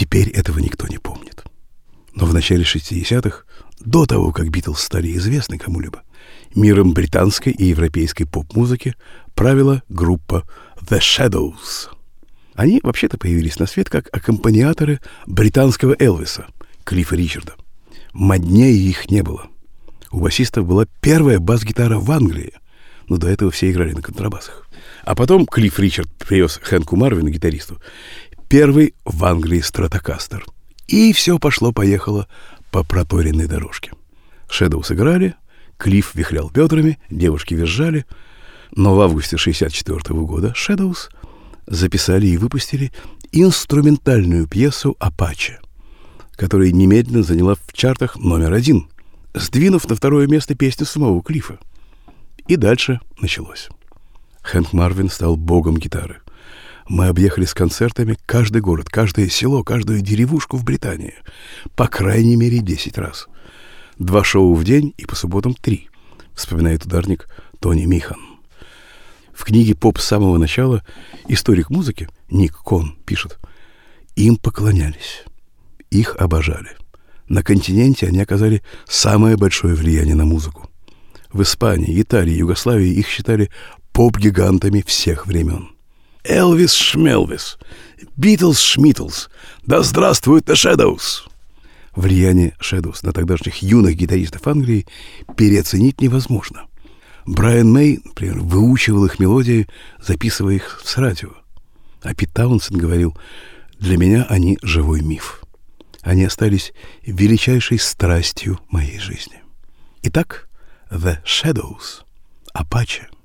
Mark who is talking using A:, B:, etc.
A: Теперь этого никто не помнит. Но в начале 60-х, до того, как Битлз стали известны кому-либо, миром британской и европейской поп-музыки правила группа The Shadows. Они вообще-то появились на свет как аккомпаниаторы британского Элвиса, Клиффа Ричарда. Моднее их не было. У басистов была первая бас-гитара в Англии, но до этого все играли на контрабасах. А потом Клифф Ричард привез Хэнку Марвину, гитаристу, первый в Англии стратокастер. И все пошло-поехало по проторенной дорожке. Shadows играли, Клифф вихлял бедрами, девушки визжали. Но в августе 1964 года Shadows записали и выпустили инструментальную пьесу «Апаче», которая немедленно заняла в чартах номер 1, сдвинув на второе место песню самого Клиффа. И дальше началось. Хэнк Марвин стал богом гитары. Мы объехали с концертами каждый город, каждое село, каждую деревушку в Британии. По крайней мере 10 раз. 2 шоу в день и по субботам 3, вспоминает ударник Тони Михан. В книге «Поп с самого начала» историк музыки Ник Кон пишет: им поклонялись, их обожали. На континенте они оказали самое большое влияние на музыку. В Испании, Италии, Югославии их считали поп-гигантами всех времен. Элвис Шмелвис, Битлз Шмитлз, да здравствует The Shadows! Влияние Shadows на тогдашних юных гитаристов Англии переоценить невозможно. Брайан Мэй, например, выучивал их мелодии, записывая их с радио. А Пит Таунсенд говорил: для меня они живой миф. Они остались величайшей страстью моей жизни. Итак, The Shadows, Апаче.